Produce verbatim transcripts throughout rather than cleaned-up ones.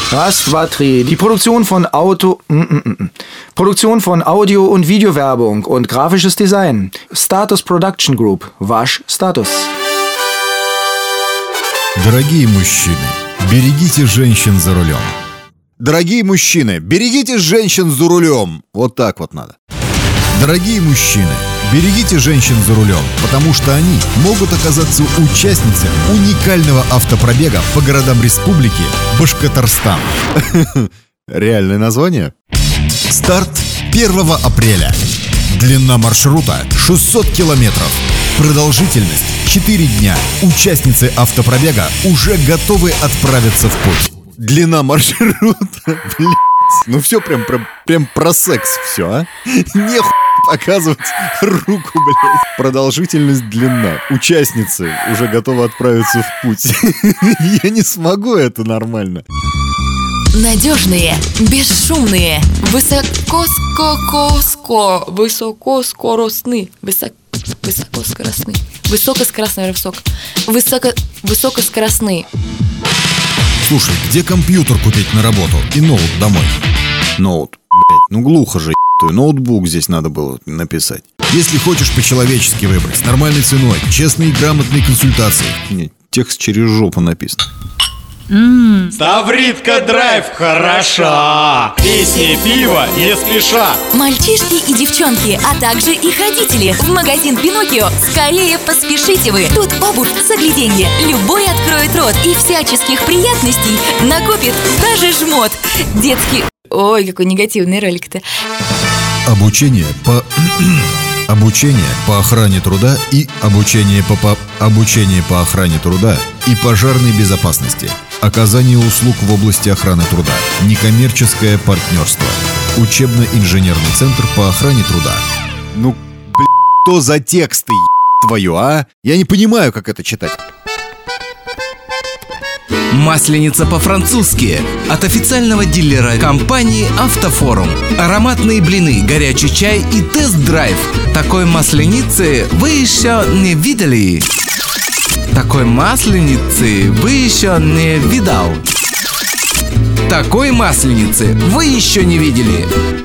Раз, два, три. Die Produktion von Auto... Produktion von Audio- und Videowerbung und grafisches Design. Status Production Group. Ваш статус. Дорогие мужчины, берегите женщин за рулем. Дорогие мужчины, берегите женщин за рулем. Вот так вот надо. Дорогие мужчины, берегите женщин за рулем, потому что они могут оказаться участницами уникального автопробега по городам республики Башкортостан. Реальное название? Старт первого апреля. Длина маршрута шестьсот километров. Продолжительность четыре дня. Участницы автопробега уже готовы отправиться в путь. Длина маршрута, блядь. Ну все прям, прям, прям про секс все, а? Нехуй показывать руку, блядь. Продолжительность, длина. Участницы уже готовы отправиться в путь. Я не смогу это нормально. Надежные, бесшумные, высокоскоростные, высокоскоростные, высок, высокоскоростные, высокоскоростные, высок, высоко, высокоскоростные. Слушай, где компьютер купить на работу и ноут домой? Ноут, блядь, ну глухо же, ебаный, ноутбук здесь надо было написать. Если хочешь по-человечески выбрать, с нормальной ценой, честные и грамотные консультации. Нет, текст через жопу написан. Mm. Ставридка драйв хороша. Песни пива не спеша. Мальчишки и девчонки, а также их родители. В магазин Пиноккио скорее поспешите вы. Тут обувь, загляденье, любой откроет рот. И всяческих приятностей накопит даже жмот. Детский... Ой, какой негативный ролик-то. Обучение по... Обучение по охране труда и обучение по, по обучение по охране труда и пожарной безопасности. Оказание услуг в области охраны труда. Некоммерческое партнерство. Учебно-инженерный центр по охране труда. Ну, блядь, что за тексты, еб твою, а? Я не понимаю, как это читать. Масленица по-французски от официального дилера компании «Автофорум». Ароматные блины, горячий чай и тест-драйв. Такой масленицы вы еще не видели. Такой масленицы вы еще не видал. Такой масленицы вы еще не видели.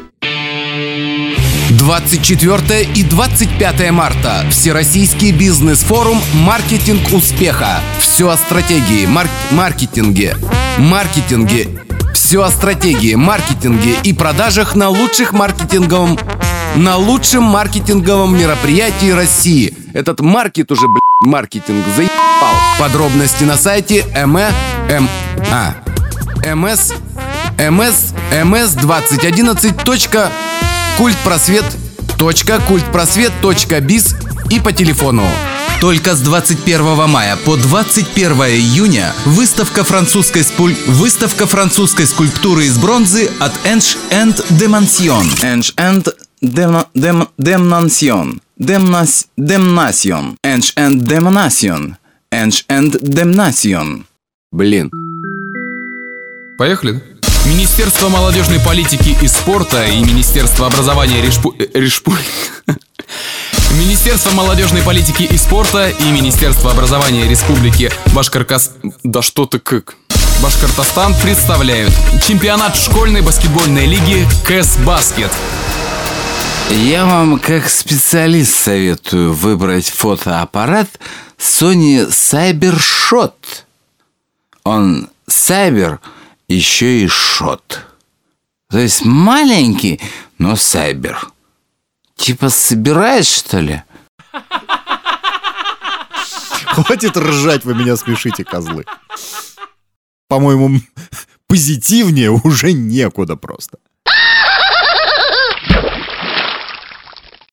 двадцать четвёртое и двадцать пятое марта. Всероссийский бизнес-форум «Маркетинг успеха». Все о стратегии, марк- маркетинге, маркетинге. Все о стратегии, маркетинге и продажах на лучших маркетинговом, на лучшем маркетинговом мероприятии России. Этот маркет уже, блядь, маркетинг заебал. Подробности на сайте эм э эм а мс мс мс двадцать одиннадцать точка культпросвет точка культпросвет точка биз и по телефону. Только с двадцать первого мая по двадцать первое июня выставка французской, спуль... выставка французской скульптуры из бронзы от Ange and Demnation. Ange and Dem... Dem... Demnation. Demnas... Demnation. Ange and Demnation. Ange and Demnation. Блин. Поехали, да? Министерство молодежной политики и спорта и Министерство образования Решпу... Решпу... Министерство молодежной политики и спорта и Министерство образования Республики Башкоркас... Да что ты как... Башкортостан представляют чемпионат школьной баскетбольной лиги Кэс-Баскет. Я вам как специалист советую выбрать фотоаппарат Sony CyberShot. Он Cyber... еще и шот. То есть маленький, но сайбер. Типа собираешь, что ли? Хватит ржать, вы меня смешите, козлы. По-моему, позитивнее уже некуда просто.